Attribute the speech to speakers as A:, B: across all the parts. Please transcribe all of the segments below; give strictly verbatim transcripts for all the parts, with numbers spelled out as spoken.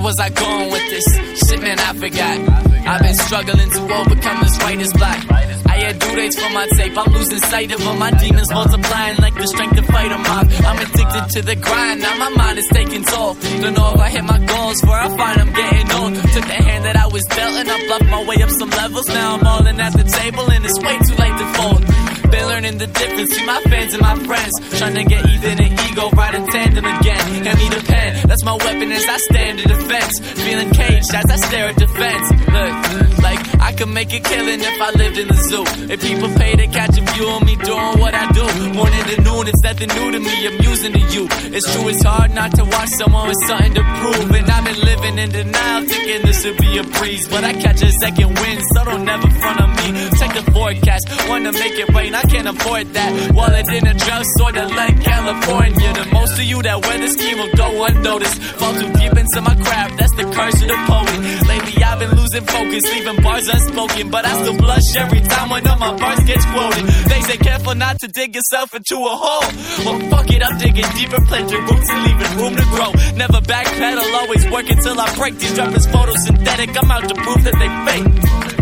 A: was I going with this? Shit, man, I forgot. I've been struggling to overcome this writer's block. I had due dates for my tape, I'm losing sight of them. My demons multiplying like the strength to fight them off. I'm addicted to the grind, now my mind is taking toll. Don't know if I hit my goals, where I find I'm getting old. Took the hand that I was dealt and I bluffed my way up some levels. Now I'm all in at the table and it's way too late to fold. Been learning the difference, see my fans and my friends trying to get even and ego right in tandem again. Hand me the pen, that's my weapon as I stand in defense. Feeling caged as I stare at the fence. Look, like I could make a killing if I lived in the zoo. If people pay to catch a view of me doing what I do. Morning to noon, it's nothing new to me, I'm using to you. It's true, it's hard not to watch someone with something to prove. And I've been living in denial, thinking this would be a breeze. But I catch a second wind, so don't never front on me. Check the forecast, wanna make it rain, I can't afford that. Wallet in a drugstore to Lake California. The most of you that wear the scheme will go unnoticed. Fall too deep into my craft, that's the curse of the poet. Lately I've been losing focus, leaving bars unspoken. But I still blush every time one of my bars gets quoted. They say careful not to dig yourself into a hole. Well fuck it, I'm digging deeper, planting roots and leaving room to grow. Never backpedal, always work until I break. These rappers photosynthetic, I'm out to prove that they fake.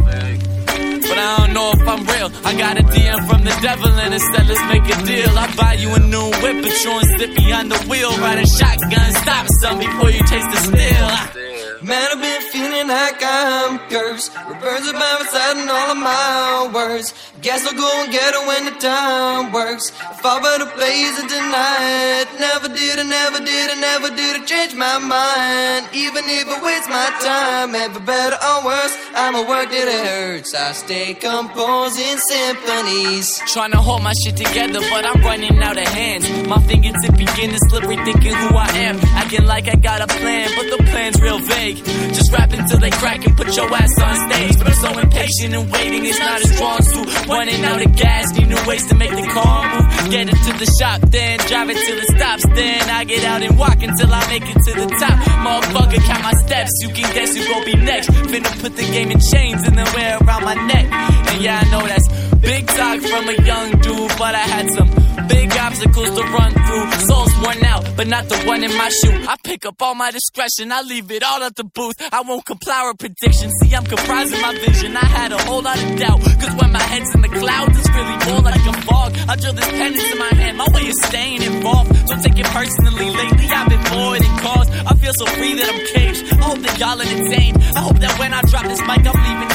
A: But I don't know if I'm real. I got a D M from the devil and it said let's make a deal. I buy you a new whip, but you and sit behind the wheel. Riding shotgun, stop some before you taste the steel.
B: Man, I've been feeling like I'm cursed. The birds are by my side and all of my words. Guess I'll go and get it when the time works. If I were to blaze it tonight, never did, I never did, I never did I change my mind. Even if it wastes my time, ever better or worse, I'ma work till it hurts. I stay composing symphonies,
A: trying to hold my shit together, but I'm running out of hands. My fingertips begin to slippery, thinking who I am. Acting like I got a plan, but the plan's real vague. Just rap until they crack and put your ass on stage. But I'm so impatient and waiting, it's not a strong suit. Running out of gas, need new ways to make the car move. Get it to the shop, then drive it till it stops. Then I get out and walk until I make it to the top. Motherfucker, count my steps, you can guess who gon' be next. Finna put the game in chains and then wear it around my neck. And yeah, I know that's big talk from a young dude, but I had some big obstacles to run through. Soul's worn out, but not the one in my shoe. I pick up all my discretion, I leave it all at the booth. I won't comply with predictions, see I'm comprising my vision. I had a whole lot of doubt, cause when my head's in the clouds, it's really more like a fog. I drill this pen into my hand, my way of staying involved. Don't take it personally, lately I've been avoiding calls. I feel so free that I'm caged, I hope that y'all entertained. I hope that when I drop this mic, I'm leaving